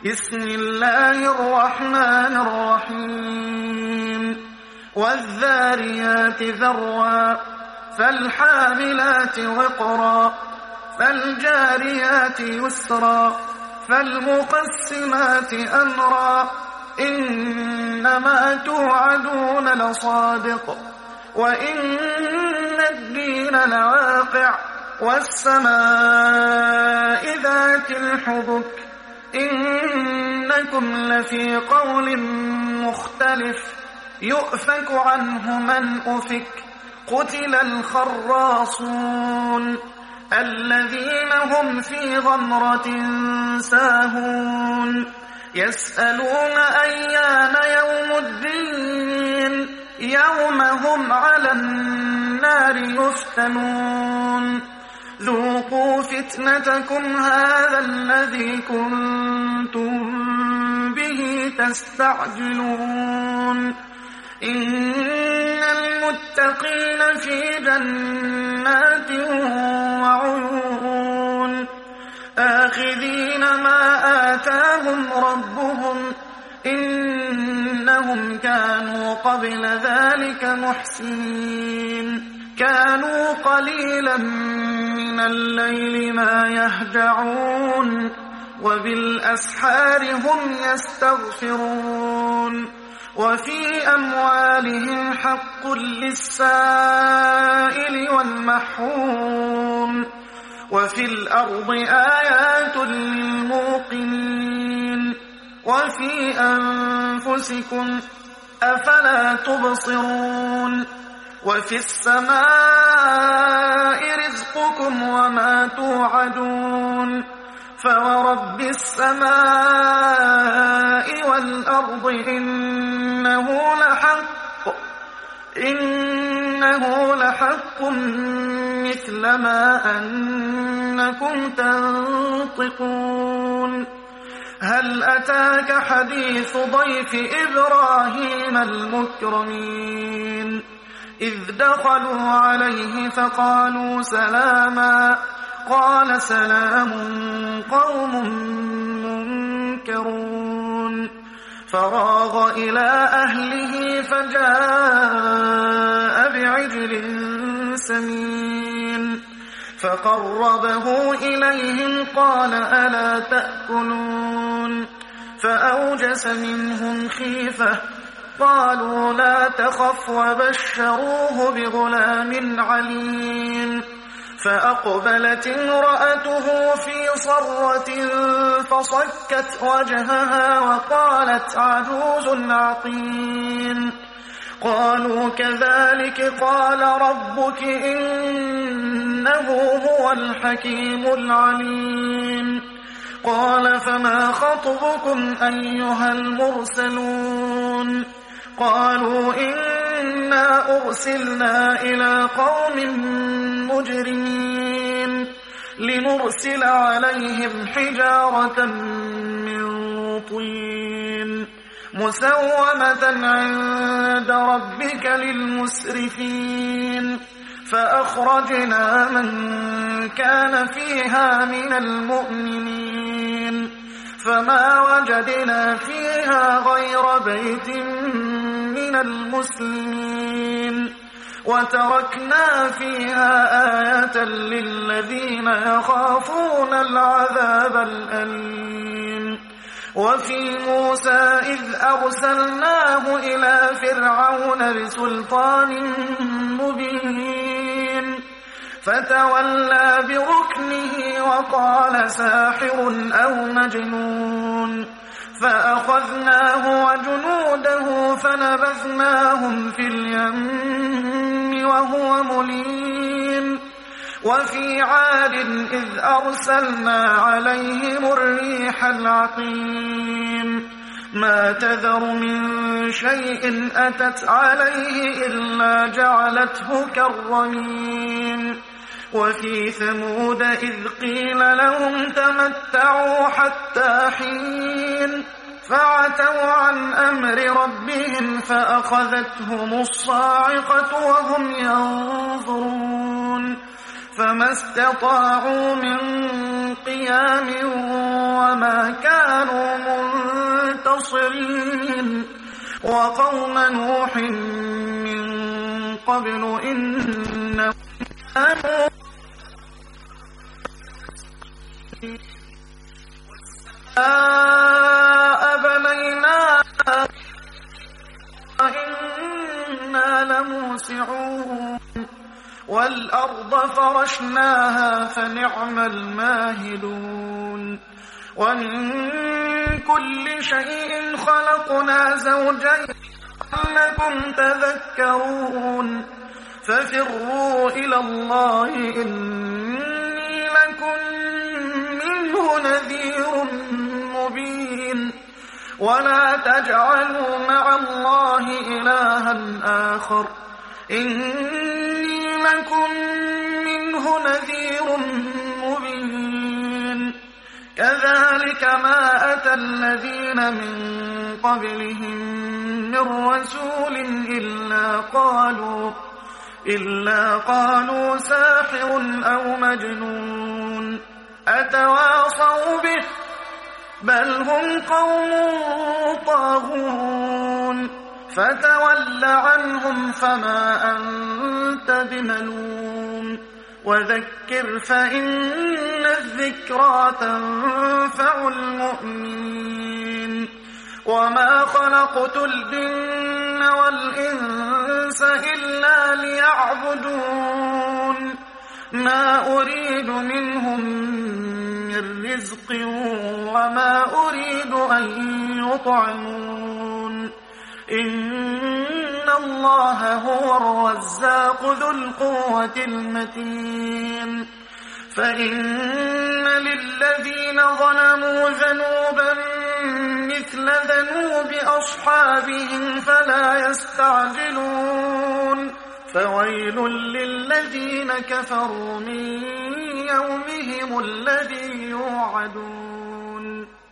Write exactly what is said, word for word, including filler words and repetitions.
بسم الله الرحمن الرحيم والذاريات ذروا فالحاملات وقرا فالجاريات يسرا فالمقسمات أمرا إنما توعدون لصادق وإن الدين لواقع والسماء ذات الحبك إنكم لفي قول مختلف يؤفك عنه من أفك قتل الخراصون الذين هم في غمرة ساهون يسألون أيان يوم الدين يوم هم على النار يفتنون ذوقوا فتنتكم هذا الذي كنتم به تستعجلون إن المتقين في جنات وعيون آخذين ما آتاهم ربهم إنهم كانوا قبل ذلك محسنين كانوا قليلا من الليل ما يهجعون وبالأسحار هم يستغفرون وفي أموالهم حق للسائل والمحروم وفي الأرض آيات للموقنين وفي أنفسكم أفلا تبصرون وفي السماء رزقكم وما توعدون فورب السماء والأرض إنه لحق إنه لحق مثل ما أنكم تنطقون هل أتاك حديث ضيف إبراهيم المكرمين إذ دخلوا عليه فقالوا سلاما قال سلام قوم منكرون فراغ إلى أهله فجاء بعجل سمين فقربه إليهم قال ألا تأكلون فأوجس منهم خيفة قالوا لا تخف وبشروه بغلام عليم فأقبلت امرأته في صرة فصكت وجهها وقالت عجوز عقيم قالوا كذلك قال ربك إنه هو الحكيم العليم قال فما خطبكم أيها المرسلون قالوا إنا أرسلنا إلى قوم مجرمين لنرسل عليهم حجارة من طين مسومة عند ربك للمسرفين فأخرجنا من كان فيها من المؤمنين فما وجدنا فيها غير بيت من المسلمين وتركنا فيها آية للذين يخافون العذاب الأليم وفي موسى إذ أرسلناه إلى فرعون بسلطان مبين فتولى بركنه وقال ساحر أو مجنون فأخذناه وجنوده فنبذناهم في اليم وهو مليم وفي عاد إذ أرسلنا عليهم الريح العقيم ما تذر من شيء أتت عليه إلا جعلته كالرميم وفي ثمود إذ قيل لهم تمتعوا حتى حين فعتوا عن أمر ربهم فأخذتهم الصاعقة وهم ينظرون فما استطاعوا من قيام وما كانوا منتصرين وقوم نوح من قبل إنهم كانوا والسماء بنيناها وإنا لموسعون والأرض فرشناها فنعم الماهدون ومن كل شيء خلقنا زوجين لعلكم تذكرون ففروا إلى الله إني لكم منه نذير مبين ولا تجعلوا مع الله إلها آخر إني لكم منه نذير مبين كذلك ما أتى الذين من قبلهم من رسول إلا قالوا إلا قالوا ساحر أو مجنون أتواصوا به بل هم قوم طاغون فتول عنهم فما أنت بملوم وذكر فإن الذكرى تنفع المؤمنين وما خلقت الجن والإنس إلا ليعبدون ما أريد منهم من رزق وما أريد أن يطعمون إن الله هو الرزاق ذو القوة المتين فإن للذين ظلموا ذنوبا مثل ذنوب أصحابهم فلا يستعجلون فويل للذين كفروا من يومهم الذي يوعدون